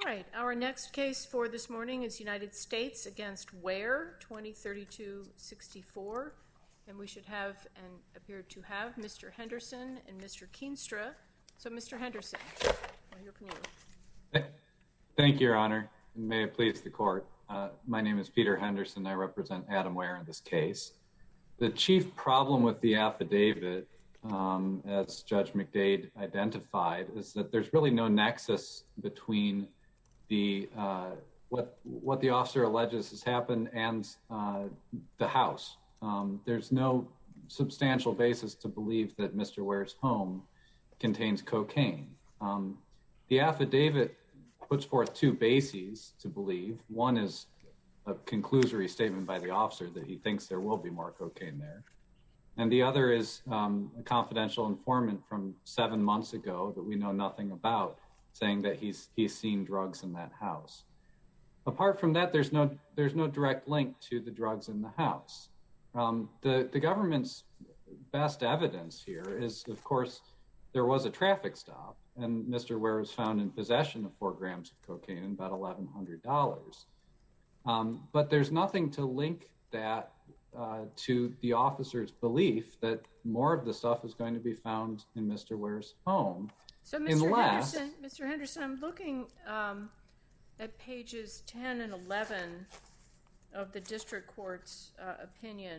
right, our next case for this morning is United States against Ware, 2032-64, and we should have and appear to have Mr. Henderson and Mr. Keenstra. So, Mr. Henderson, I'll hear from you. Thank you, Your Honor. May it please the court. My name is Peter Henderson. I represent Adam Ware in this case. The chief problem with the affidavit, as Judge McDade identified, is that there's really no nexus between the what the officer alleges has happened and the house. There's no substantial basis to believe that Mr. Ware's home contains cocaine. The affidavit puts forth two bases to believe. One is a conclusory statement by the officer that he thinks there will be more cocaine there. And the other is a confidential informant from 7 months ago that we know nothing about, saying that he's seen drugs in that house. Apart from that, there's no direct link to the drugs in the house. The government's best evidence here is, of course, there was a traffic stop, and Mr. Ware was found in possession of 4 grams of cocaine and about $1,100. But there's nothing to link that to the officer's belief that more of the stuff is going to be found in Mr. Ware's home. So, Mr. Henderson, I'm looking at pages 10 and 11 of the district court's opinion.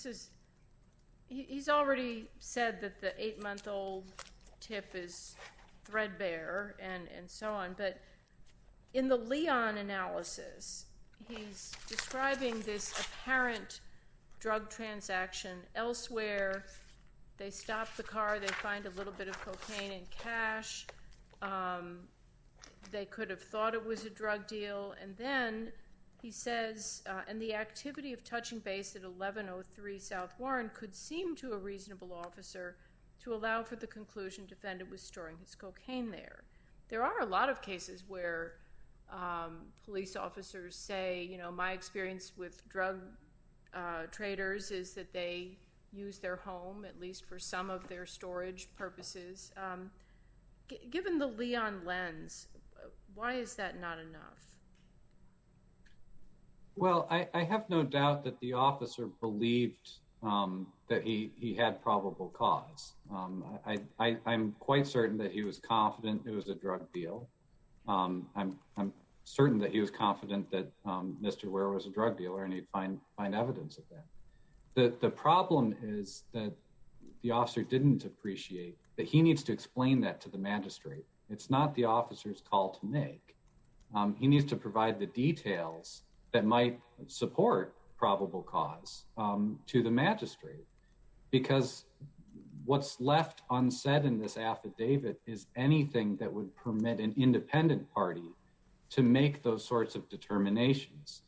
He's already said that the 8-month-old tip is threadbare and so on, but in the Leon analysis, he's describing this apparent drug transaction elsewhere. They stop the car, they find a little bit of cocaine and cash. They could have thought it was a drug deal. And then he says, and the activity of touching base at 1103 South Warren could seem to a reasonable officer to allow for the conclusion defendant was storing his cocaine there. There are a lot of cases where police officers say, you know, my experience with drug traders is that they use their home, at least for some of their storage purposes. Given the Leon lens, why is that not enough? Well, I have no doubt that the officer believed that he had probable cause. I'm quite certain that he was confident it was a drug deal. I'm certain that he was confident that Mr. Ware was a drug dealer and he'd find evidence of that. The problem is that the officer didn't appreciate that he needs to explain that to the magistrate. It's not the officer's call to make. He needs to provide the details that might support probable cause to the magistrate, because what's left unsaid in this affidavit is anything that would permit an independent party to make those sorts of determinations.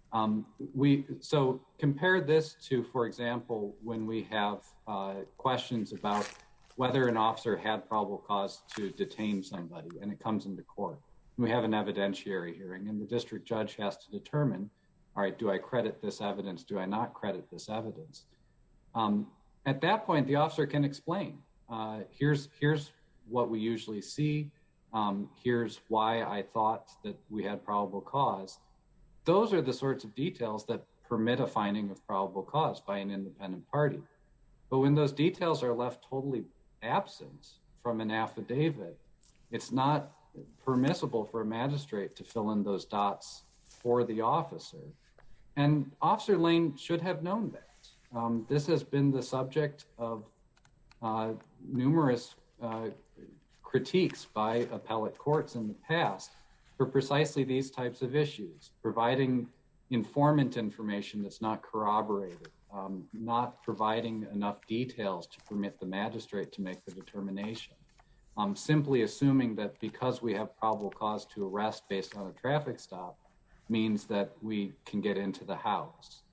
So compare this to, for example, when we have questions about whether an officer had probable cause to detain somebody and it comes into court. We have an evidentiary hearing and the district judge has to determine, all right, do I credit this evidence? Do I not credit this evidence? At that point, the officer can explain, here's what we usually see. Here's why I thought that we had probable cause. Those are the sorts of details that permit a finding of probable cause by an independent party. But when those details are left totally absent from an affidavit, it's not permissible for a magistrate to fill in those dots for the officer. And Officer Lane should have known that. This has been the subject of numerous critiques by appellate courts in the past for precisely these types of issues, providing informant information that's not corroborated, not providing enough details to permit the magistrate to make the determination, simply assuming that because we have probable cause to arrest based on a traffic stop means that we can get into the house.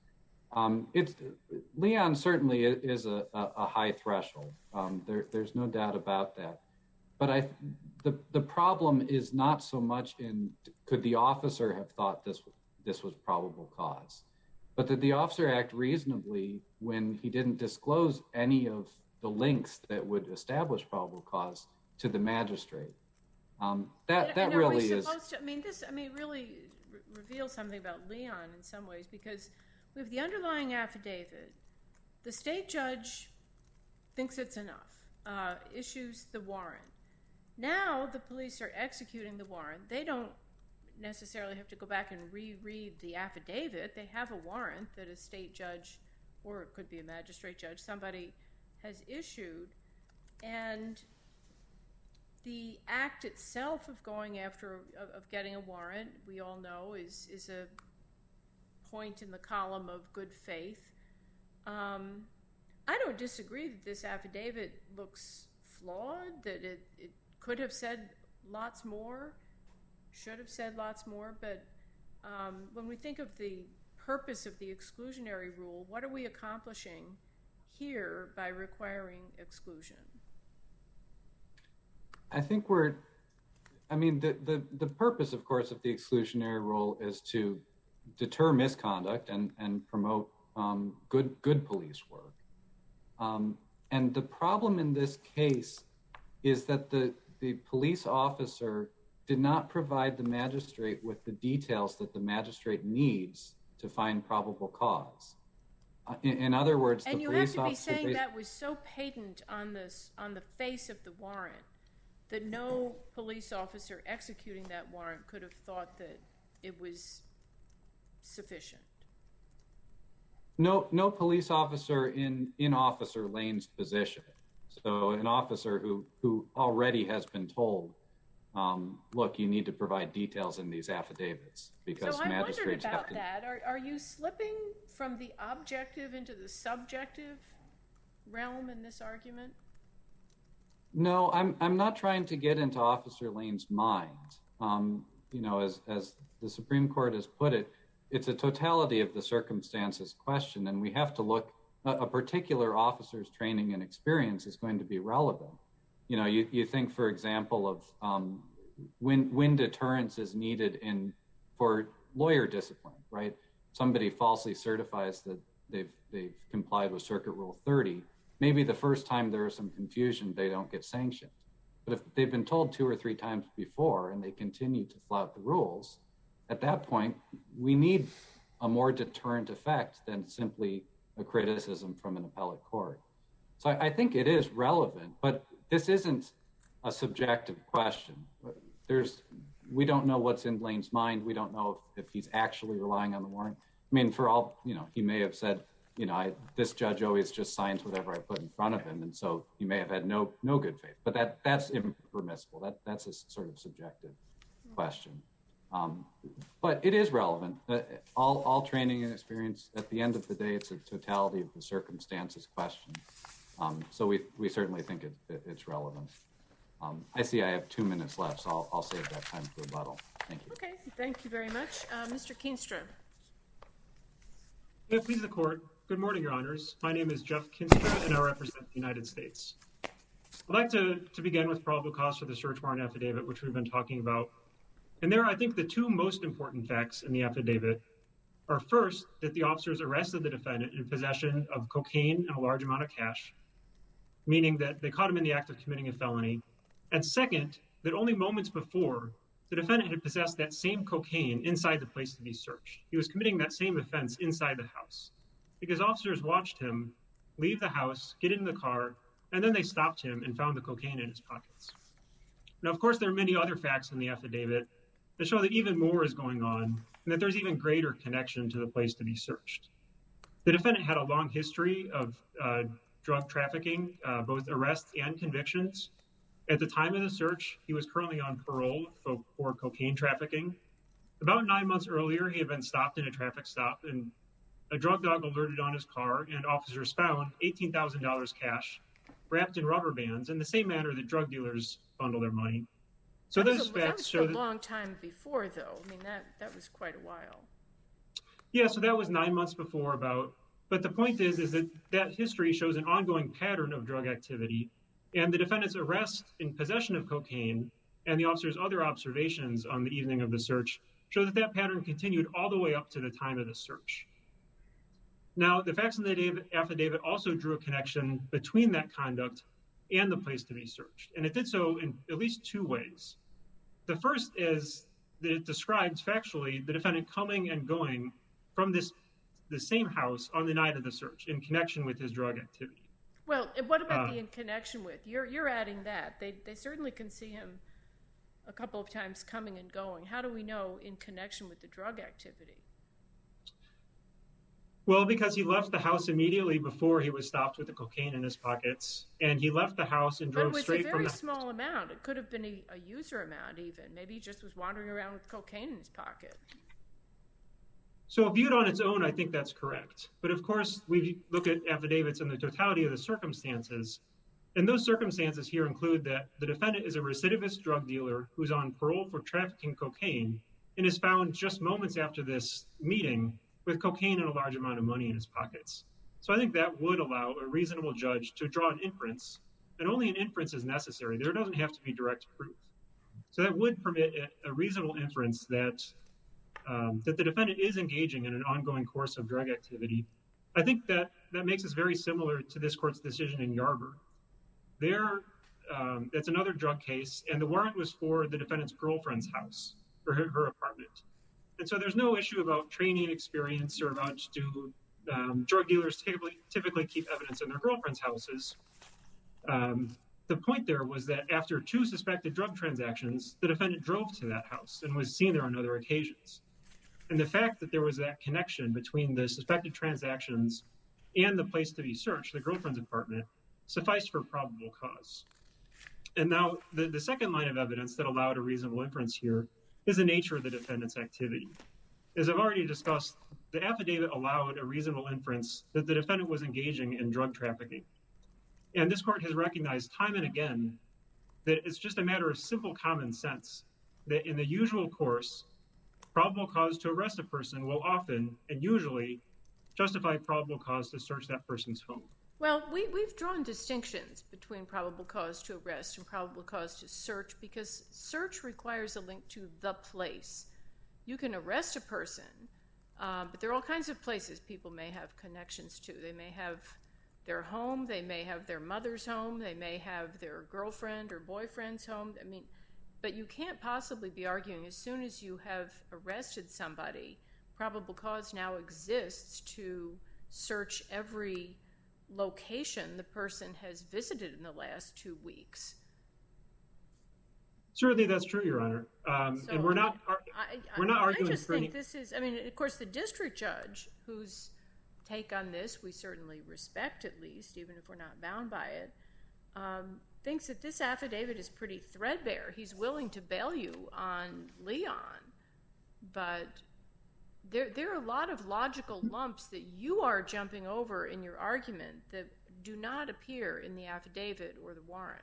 Leon certainly is a high threshold. There's no doubt about that. But the problem is not so much in could the officer have thought this was probable cause, but did the officer act reasonably when he didn't disclose any of the links that would establish probable cause to the magistrate? That really is. It really reveals something about Leon in some ways, because we have the underlying affidavit. The state judge thinks it's enough, issues the warrant. Now the police are executing the warrant. They don't necessarily have to go back and reread the affidavit. They have a warrant that a state judge, or it could be a magistrate judge, somebody has issued. And the act itself of going after, of getting a warrant, we all know, is a point in the column of good faith. I don't disagree that this affidavit looks flawed, that it could have said lots more, should have said lots more, but when we think of the purpose of the exclusionary rule, what are we accomplishing here by requiring exclusion? I think the purpose, of course, of the exclusionary rule is to deter misconduct and promote good police work. And the problem in this case is that the police officer did not provide the magistrate with the details that the magistrate needs to find probable cause. In other words, and you have to be saying that was so patent on the face of the warrant that no police officer executing that warrant could have thought that it was sufficient. No police officer in Officer Lane's position. So an officer who already has been told, look, you need to provide details in these affidavits because magistrates have to. So I wondered about that. Are you slipping from the objective into the subjective realm in this argument? No, I'm not trying to get into Officer Lane's mind. As the Supreme Court has put it, it's a totality of the circumstances question, and we have to look. A particular officer's training and experience is going to be relevant. You think, for example, of when deterrence is needed for lawyer discipline, right? Somebody falsely certifies that they've complied with Circuit Rule 30. Maybe the first time there is some confusion, they don't get sanctioned. But if they've been told 2 or 3 times before and they continue to flout the rules, at that point, we need a more deterrent effect than simply a criticism from an appellate court. So I think it is relevant, but this isn't a subjective question. We don't know what's in Lane's mind. We don't know if he's actually relying on the warrant. I mean, for all, he may have said, this judge always just signs whatever I put in front of him. And so he may have had no good faith, but that's impermissible. That's a sort of subjective question. But it is relevant. All training and experience, at the end of the day, it's a totality of the circumstances question. So we certainly think it's relevant. I see I have 2 minutes left, so I'll save that time for rebuttal. Thank you. Okay, thank you very much. Mr. Kinstra. Please, the court. Good morning, Your Honors. My name is Jeff Kinstra, and I represent the United States. I'd like to begin with probable cause for the search warrant affidavit, which we've been talking about. And there, I think the 2 most important facts in the affidavit are, first, that the officers arrested the defendant in possession of cocaine and a large amount of cash, meaning that they caught him in the act of committing a felony. And second, that only moments before, the defendant had possessed that same cocaine inside the place to be searched. He was committing that same offense inside the house because officers watched him leave the house, get in the car, and then they stopped him and found the cocaine in his pockets. Now, of course, there are many other facts in the affidavit that show that even more is going on and that there's even greater connection to the place to be searched. The defendant had a long history of drug trafficking, both arrests and convictions. At the time of the search, he was currently on parole for cocaine trafficking. About 9 months earlier, he had been stopped in a traffic stop, and a drug dog alerted on his car, and officers found $18,000 cash wrapped in rubber bands in the same manner that drug dealers bundle their money. So those facts show that. That was a long time before, though. I mean, that was quite a while. Yeah, so that was 9 months before but the point is that history shows an ongoing pattern of drug activity, and the defendant's arrest in possession of cocaine and the officer's other observations on the evening of the search show that pattern continued all the way up to the time of the search. Now, the facts in the affidavit also drew a connection between that conduct and the place to be searched, and it did so in at least 2 ways. the first is that it describes factually the defendant coming and going from the same house on the night of the search in connection with his drug activity. Well, what about the in connection with? You're adding that. They certainly can see him a couple of times coming and going. How do we know in connection with the drug activity? Well, because he left the house immediately before he was stopped with the cocaine in his pockets, and he left the house and drove straight from the... But it was a very small amount. It could have been a user amount even. Maybe he just was wandering around with cocaine in his pocket. So viewed on its own, I think that's correct. But of course, we look at affidavits and the totality of the circumstances. And those circumstances here include that the defendant is a recidivist drug dealer who's on parole for trafficking cocaine and is found just moments after this meeting with cocaine and a large amount of money in his pockets. So I think that would allow a reasonable judge to draw an inference, and only an inference is necessary. There doesn't have to be direct proof. So that would permit a reasonable inference that that the defendant is engaging in an ongoing course of drug activity. I think that makes us very similar to this court's decision in Yarber. That's another drug case, and the warrant was for the defendant's girlfriend's house, or her apartment. And so there's no issue about training experience or about drug dealers typically keep evidence in their girlfriend's houses. The point there was that after 2 suspected drug transactions, the defendant drove to that house and was seen there on other occasions. And the fact that there was that connection between the suspected transactions and the place to be searched, the girlfriend's apartment, sufficed for probable cause. And now the second line of evidence that allowed a reasonable inference here is the nature of the defendant's activity. As I've already discussed, the affidavit allowed a reasonable inference that the defendant was engaging in drug trafficking. And this court has recognized time and again that it's just a matter of simple common sense that in the usual course, probable cause to arrest a person will often and usually justify probable cause to search that person's home. Well, we've drawn distinctions between probable cause to arrest and probable cause to search because search requires a link to the place. You can arrest a person, but there are all kinds of places people may have connections to. They may have their home, they may have their mother's home, they may have their girlfriend or boyfriend's home. I mean, but you can't possibly be arguing as soon as you have arrested somebody, probable cause now exists to search every location the person has visited in the last 2 weeks. Certainly, that's true, Your Honor. And we're not arguing. I just think this is. I mean, of course, the district judge, whose take on this we certainly respect, at least, even if we're not bound by it, thinks that this affidavit is pretty threadbare. He's willing to bail you on Leon, but there are a lot of logical lumps that you are jumping over in your argument that do not appear in the affidavit or the warrant.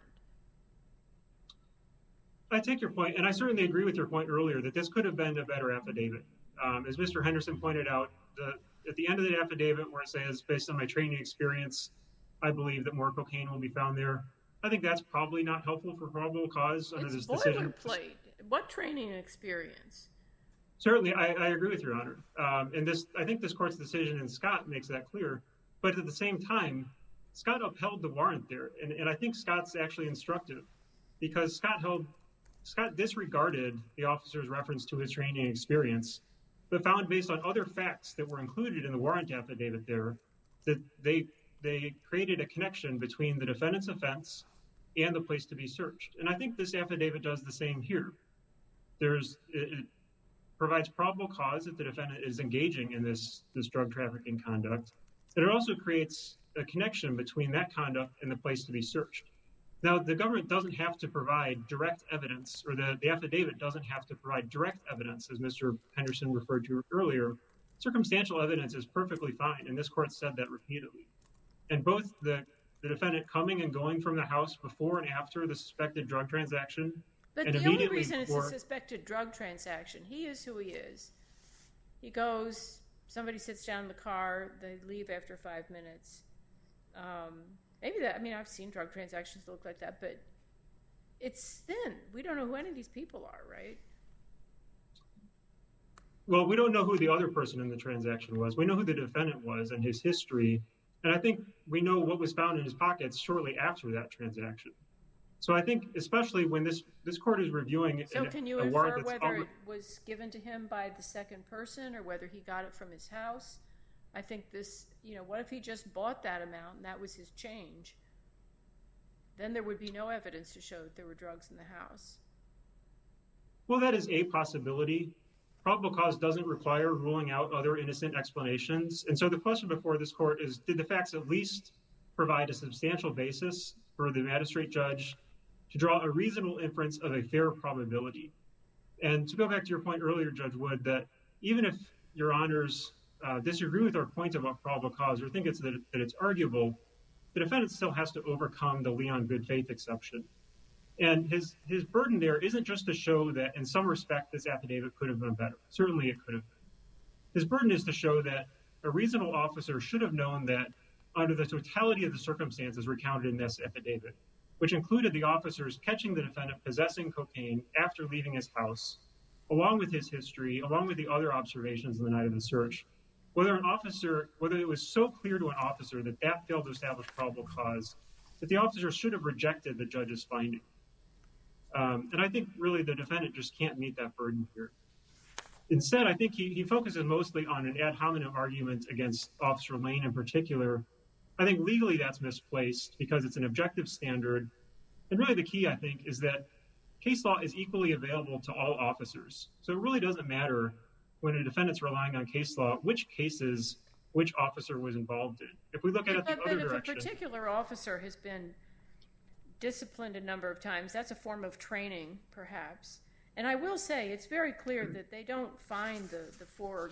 I take your point, and I certainly agree with your point earlier that this could have been a better affidavit. As Mr. Henderson pointed out, at the end of the affidavit where it says, based on my training experience, I believe that more cocaine will be found there. I think that's probably not helpful for probable cause under this decision. It's boilerplate. What training experience? Certainly, I agree with Your Honor. And I think this court's decision in Scott makes that clear. But at the same time, Scott upheld the warrant there. And I think Scott's actually instructive because Scott disregarded the officer's reference to his training experience, but found based on other facts that were included in the warrant affidavit there that they created a connection between the defendant's offense and the place to be searched. And I think this affidavit does the same here. It provides probable cause that the defendant is engaging in this drug trafficking conduct. And it also creates a connection between that conduct and the place to be searched. Now, the government doesn't have to provide direct evidence, or the affidavit doesn't have to provide direct evidence, as Mr. Henderson referred to earlier. Circumstantial evidence is perfectly fine, and this court said that repeatedly. And both the defendant coming and going from the house before and after the suspected drug transaction, but the only reason it's a suspected drug transaction, he is who he is. He goes, somebody sits down in the car, they leave after 5 minutes. I've seen drug transactions that look like that, but it's thin. We don't know who any of these people are, right? Well, we don't know who the other person in the transaction was. We know who the defendant was and his history. And I think we know what was found in his pockets shortly after that transaction. So I think, especially when this court is reviewing So can you a warrant infer that's whether it was given to him by the second person or whether he got it from his house? I think this, what if he just bought that amount and that was his change? Then there would be no evidence to show that there were drugs in the house. Well, that is a possibility. Probable cause doesn't require ruling out other innocent explanations. And so the question before this court is, did the facts at least provide a substantial basis for the magistrate judge to draw a reasonable inference of a fair probability? And to go back to your point earlier, Judge Wood, that even if your honors disagree with our point about probable cause or think that it's arguable, the defendant still has to overcome the Leon good faith exception. And his burden there isn't just to show that in some respect this affidavit could have been better. Certainly it could have been. His burden is to show that a reasonable officer should have known that under the totality of the circumstances recounted in this affidavit, which included the officers catching the defendant possessing cocaine after leaving his house, along with his history, along with the other observations on the night of the search, whether it was so clear to an officer that failed to establish probable cause, that the officer should have rejected the judge's finding. And I think really the defendant just can't meet that burden here. Instead, I think he focuses mostly on an ad hominem argument against Officer Lane in particular. I think legally that's misplaced because it's an objective standard. And really the key, I think, is that case law is equally available to all officers. So it really doesn't matter when a defendant's relying on case law, which cases, which officer was involved in. If we look at it the other direction. If a particular officer has been disciplined a number of times, that's a form of training, perhaps. And I will say it's very clear that they don't find the 4.4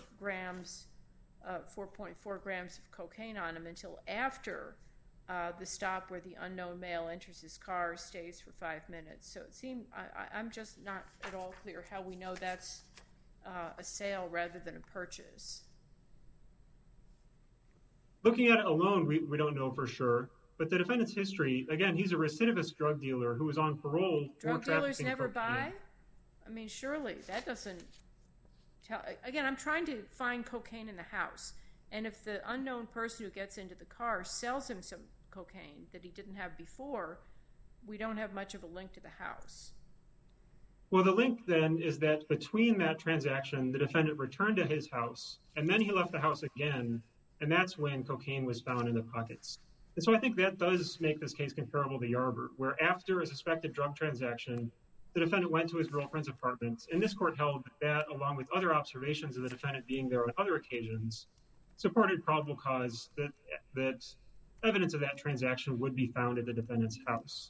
grams of cocaine on him until after the stop where the unknown male enters his car, stays for 5 minutes. So it seemed, I'm just not at all clear how we know that's a sale rather than a purchase. Looking at it alone, we don't know for sure. But the defendant's history, again, he's a recidivist drug dealer who was on parole. Drug dealers never buy? I mean, surely that doesn't tell. Again, I'm trying to find cocaine in the house. And if the unknown person who gets into the car sells him some cocaine that he didn't have before, we don't have much of a link to the house. Well, the link then is that between that transaction, the defendant returned to his house, and then he left the house again, and that's when cocaine was found in the pockets. And so I think that does make this case comparable to Yarber, where after a suspected drug transaction, the defendant went to his girlfriend's apartment, and this court held that, along with other observations of the defendant being there on other occasions, supported probable cause that evidence of that transaction would be found at the defendant's house.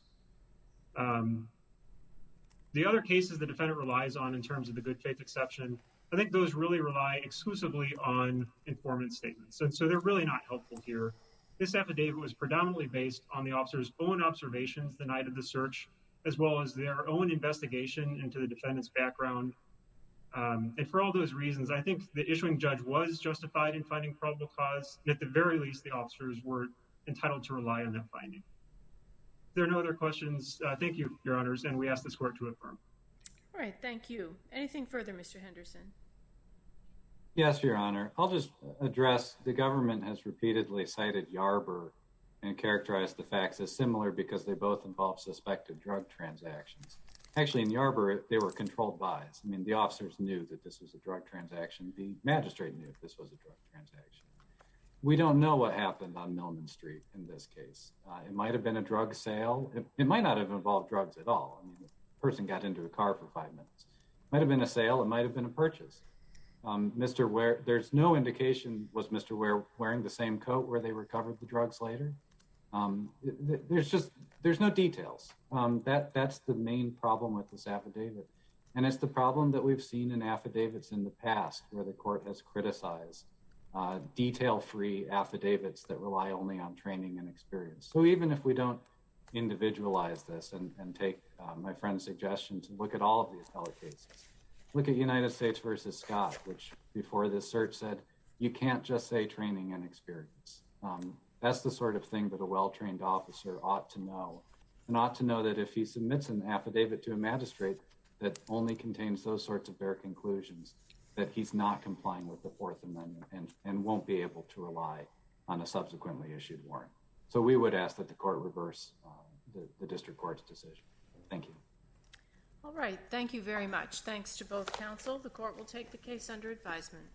The other cases the defendant relies on in terms of the good faith exception, I think those really rely exclusively on informant statements. And so they're really not helpful here. This affidavit was predominantly based on the officer's own observations the night of the search, as well as their own investigation into the defendant's background. And for all those reasons, I think the issuing judge was justified in finding probable cause, and at the very least, the officers were entitled to rely on that finding. If there are no other questions, thank you, Your Honors, and we ask this court to affirm. All right, thank you. Anything further, Mr. Henderson? Yes, Your Honor. I'll just address the government has repeatedly cited Yarber and characterized the facts as similar because they both involve suspected drug transactions. Actually, in Yarber, they were controlled buys. I mean, the officers knew that this was a drug transaction. The magistrate knew this was a drug transaction. We don't know what happened on Millman Street in this case. It might have been a drug sale. It might not have involved drugs at all. I mean, the person got into a car for 5 minutes. It might have been a sale. It might have been a purchase. Mr. Ware, there's no indication, was Mr. Ware wearing the same coat where they recovered the drugs later? There's no details. That's the main problem with this affidavit. And it's the problem that we've seen in affidavits in the past where the court has criticized detail-free affidavits that rely only on training and experience. So even if we don't individualize this and take my friend's suggestion to look at all of the appellate cases, look at United States versus Scott, which before this search said, you can't just say training and experience. That's the sort of thing that a well-trained officer ought to know, and ought to know that if he submits an affidavit to a magistrate that only contains those sorts of bare conclusions, that he's not complying with the Fourth Amendment and won't be able to rely on a subsequently issued warrant. So we would ask that the court reverse the district court's decision. Thank you. All right. Thank you very much. Thanks to both counsel. The court will take the case under advisement.